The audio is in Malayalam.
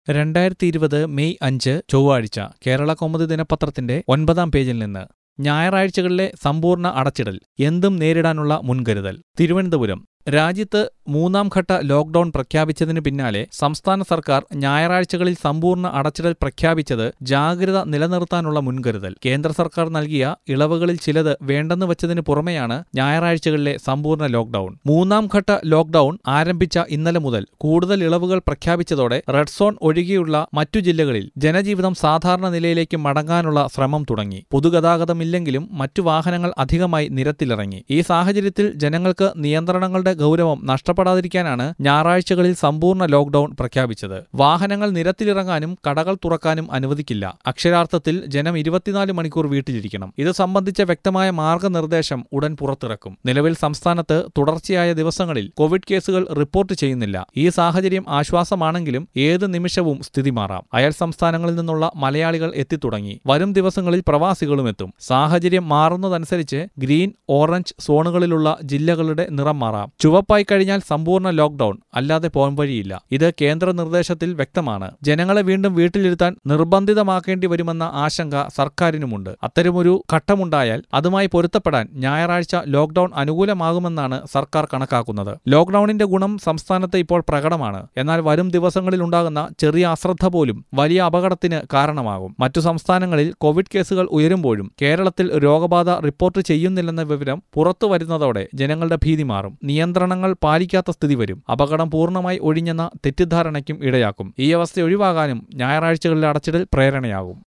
2020 മെയ് 5 ചൊവ്വാഴ്ച കേരളകൗമുദി ദിനപത്രത്തിന്റെ 9-ാം പേജിൽ നിന്ന് ഞായറാഴ്ചകളിലെ സമ്പൂർണ്ണ അടച്ചിടൽ എന്തും നേരിടാനുള്ള മുൻകരുതൽ. തിരുവനന്തപുരം. രാജ്യത്ത് 3-ാം ഘട്ട ലോക്ഡൌൺ പ്രഖ്യാപിച്ചതിന് പിന്നാലെ സംസ്ഥാന സർക്കാർ ഞായറാഴ്ചകളിൽ സമ്പൂർണ്ണ അടച്ചിടൽ പ്രഖ്യാപിച്ചത് ജാഗ്രത നിലനിർത്താനുള്ള മുൻകരുതൽ. കേന്ദ്ര സർക്കാർ നൽകിയ ഇളവുകളിൽ ചിലത് വേണ്ടെന്ന് വച്ചതിന് പുറമെയാണ് ഞായറാഴ്ചകളിലെ സമ്പൂർണ്ണ ലോക്ഡൌൺ. 3-ാം ഘട്ട ലോക്ഡൌൺ ആരംഭിച്ച ഇന്നലെ മുതൽ കൂടുതൽ ഇളവുകൾ പ്രഖ്യാപിച്ചതോടെ റെഡ് സോൺ ഒഴികെയുള്ള മറ്റു ജില്ലകളിൽ ജനജീവിതം സാധാരണ നിലയിലേക്ക് മടങ്ങാനുള്ള ശ്രമം തുടങ്ങി. പൊതുഗതാഗതമില്ലെങ്കിലും മറ്റു വാഹനങ്ങൾ അധികമായി നിരത്തിലിറങ്ങി. ഈ സാഹചര്യത്തിൽ ജനങ്ങൾക്ക് നിയന്ത്രണങ്ങളുടെ ഗൗരവം നഷ്ടപ്പെടാതിരിക്കാനാണ് ഞായറാഴ്ചകളിൽ സമ്പൂർണ്ണ ലോക്ഡൌൺ പ്രഖ്യാപിച്ചത്. വാഹനങ്ങൾ നിരത്തിലിറങ്ങാനും കടകൾ തുറക്കാനും അനുവദിക്കില്ല. അക്ഷരാർത്ഥത്തിൽ ജനം 24 മണിക്കൂർ വീട്ടിലിരിക്കണം. ഇത് സംബന്ധിച്ച വ്യക്തമായ മാർഗനിർദ്ദേശം ഉടൻ പുറത്തിറക്കും. നിലവിൽ സംസ്ഥാനത്ത് തുടർച്ചയായ ദിവസങ്ങളിൽ കോവിഡ് കേസുകൾ റിപ്പോർട്ട് ചെയ്യുന്നില്ല. ഈ സാഹചര്യം ആശ്വാസമാണെങ്കിലും ഏത് നിമിഷവും സ്ഥിതി മാറാം. അയൽ സംസ്ഥാനങ്ങളിൽ നിന്നുള്ള മലയാളികൾ എത്തിത്തുടങ്ങി. വരും ദിവസങ്ങളിൽ പ്രവാസികളും എത്തും. സാഹചര്യം മാറുന്നതനുസരിച്ച് ഗ്രീൻ, ഓറഞ്ച് സോണുകളിലുള്ള ജില്ലകളുടെ നിറം മാറാം. ചുവപ്പായി കഴിഞ്ഞാൽ സമ്പൂർണ്ണ ലോക്ഡൌൺ, അല്ലാതെ പോംവഴിയില്ല. ഇത് കേന്ദ്ര നിർദ്ദേശത്തിൽ വ്യക്തമാണ്. ജനങ്ങളെ വീണ്ടും വീട്ടിലിരുത്താൻ നിർബന്ധിതമാക്കേണ്ടി വരുമെന്ന ആശങ്ക സർക്കാരിനുമുണ്ട്. അത്തരമൊരു ഘട്ടമുണ്ടായാൽ അതുമായി പൊരുത്തപ്പെടാൻ ഞായറാഴ്ച ലോക്ഡൌൺ അനുകൂലമാകുമെന്നാണ് സർക്കാർ കണക്കാക്കുന്നത്. ലോക്ഡൌണിന്റെ ഗുണം സംസ്ഥാനത്ത് ഇപ്പോൾ പ്രകടമാണ്. എന്നാൽ വരും ദിവസങ്ങളിൽ ഉണ്ടാകുന്ന ചെറിയ അശ്രദ്ധ പോലും വലിയ അപകടത്തിന് കാരണമാകും. മറ്റു സംസ്ഥാനങ്ങളിൽ കോവിഡ് കേസുകൾ ഉയരുമ്പോഴും കേരളത്തിൽ രോഗബാധ റിപ്പോർട്ട് ചെയ്യുന്നില്ലെന്ന വിവരം പുറത്തു വരുന്നതോടെ ജനങ്ങളുടെ ഭീതി മാറും. നിയന്ത്രണങ്ങൾ പാലിക്കാത്ത സ്ഥിതി വരും. അപകടം പൂർണ്ണമായി ഒഴിഞ്ഞെന്ന തെറ്റിദ്ധാരണയ്ക്കും ഇടയാക്കും. ഈ അവസ്ഥ ഒഴിവാകാനും ഞായറാഴ്ചകളിലെ അടച്ചിടൽ പ്രേരണയാകും.